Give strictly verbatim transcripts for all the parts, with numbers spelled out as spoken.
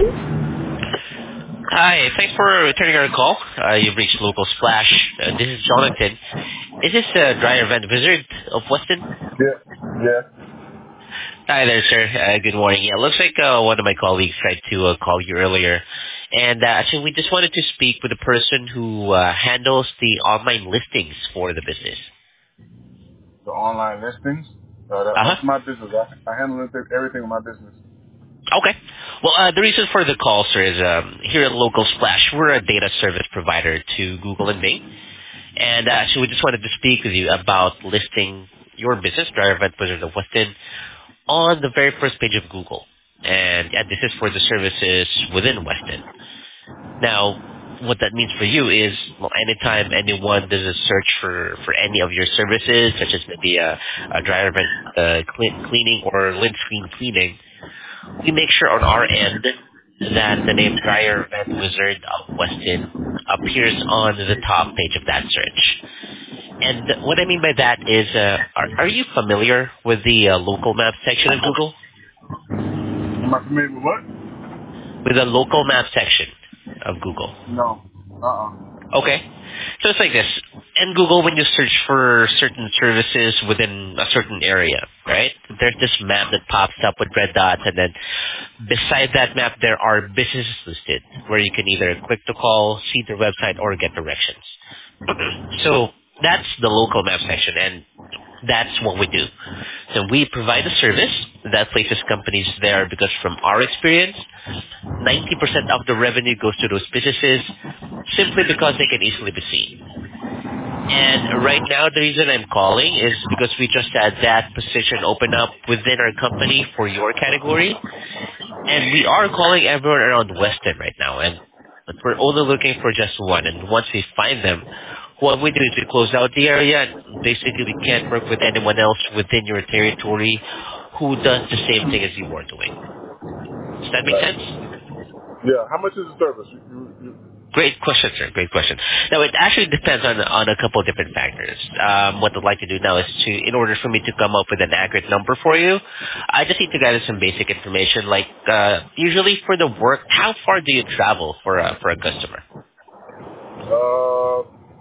Hi, thanks for returning our call. Uh, you've reached Local Splash. Uh, this is Jonathan. Is this uh, Dryer Vent Wizard of Weston? Yeah, yeah. Hi there, sir. Uh, good morning. Yeah, looks like uh, one of my colleagues tried to uh, call you earlier. And uh, actually, we just wanted to speak with the person who uh, handles the online listings for the business. The online listings. Uh, that, Uh-huh. that's my business. I, I handle everything everything in my business. Okay. Well, uh, the reason for the call, sir, is um, here at Local Splash, we're a data service provider to Google and Bing. And uh, actually, we just wanted to speak with you about listing your business, Dryer Vent Wizard of Weston, on the very first page of Google. And yeah, this is for the services within Weston. Now, what that means for you is, well, anytime anyone does a search for, for any of your services, such as maybe a, a dryer vent uh, cle- cleaning or lint screen cleaning, we make sure on our end that the name Dryer Vent Wizard of Weston appears on the top page of that search. And what I mean by that is, uh, are, are you familiar with the uh, local map section of Google? Am I familiar with what? With the local map section of Google. No. Uh-uh. Okay. So it's like this. In Google, when you search for certain services within a certain area, right, there's this map that pops up with red dots, and then beside that map, there are businesses listed where you can either click to call, see their website, or get directions. So that's the local map section, and that's what we do. So we provide a service that places companies there because from our experience, ninety percent of the revenue goes to those businesses simply because they can easily be seen. And right now, the reason I'm calling is because we just had that position open up within our company for your category. And we are calling everyone around Weston right now. And but we're only looking for just one. And once we find them, what we do is we close out the area. And basically, we can't work with anyone else within your territory who does the same thing as you are doing. Does that make sense? Yeah. How much is the service? You, you, you, Great question, sir. Great question. Now, it actually depends on on a couple of different factors. Um, what I'd like to do now is to, in order for me to come up with an accurate number for you, I just need to gather some basic information. Like, uh, usually for the work, how far do you travel for a for a customer? uh,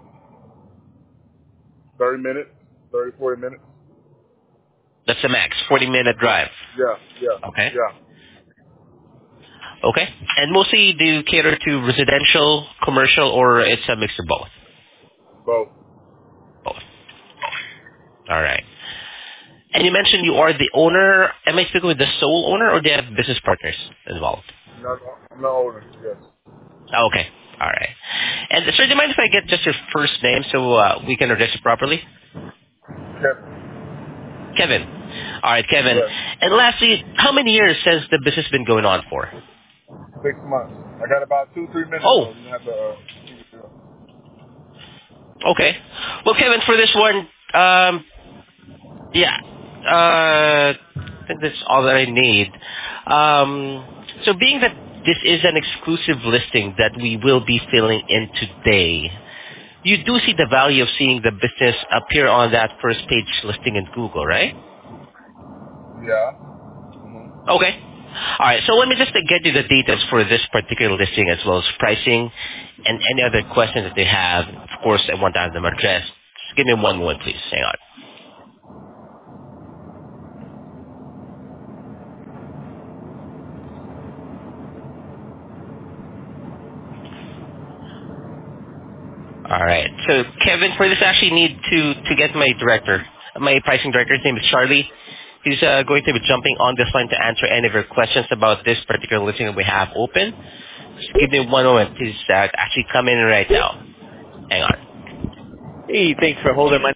thirty minutes, thirty, forty minutes. That's the max, forty minute drive. Yeah, yeah, Okay. yeah. Okay. And mostly, do you cater to residential, commercial, or it's a mix of both? Both. Both. All right. And you mentioned you are the owner. Am I speaking with the sole owner, or do you have business partners involved? No, no, I'm the owner. Yes. Oh, okay. All right. And sir, do you mind if I get just your first name so uh, we can address you properly? Kevin. Kevin. All right, Kevin. Yes. And lastly, how many years has the business been going on for? Six months. I got about two, three minutes, Oh, so you have to. Uh, keep it up. okay. Well, Kevin, for this one, um, yeah, uh, I think that's all that I need. Um, so being that this is an exclusive listing that we will be filling in today, you do see the value of seeing the business appear on that first page listing in Google, right? Yeah. hmm Okay. All right. So let me just uh, get you the details for this particular listing as well as pricing and any other questions that they have. Of course, I want to have them addressed. Just give me one moment, please. Hang on. All right. So, Kevin, for this, I actually need to, to get my director, my pricing director. His name is Charlie. He's uh, going to be jumping on this line to answer any of your questions about this particular listing that we have open. Just give me one moment. He's uh, actually coming in right now. Hang on. Hey, thanks for holding my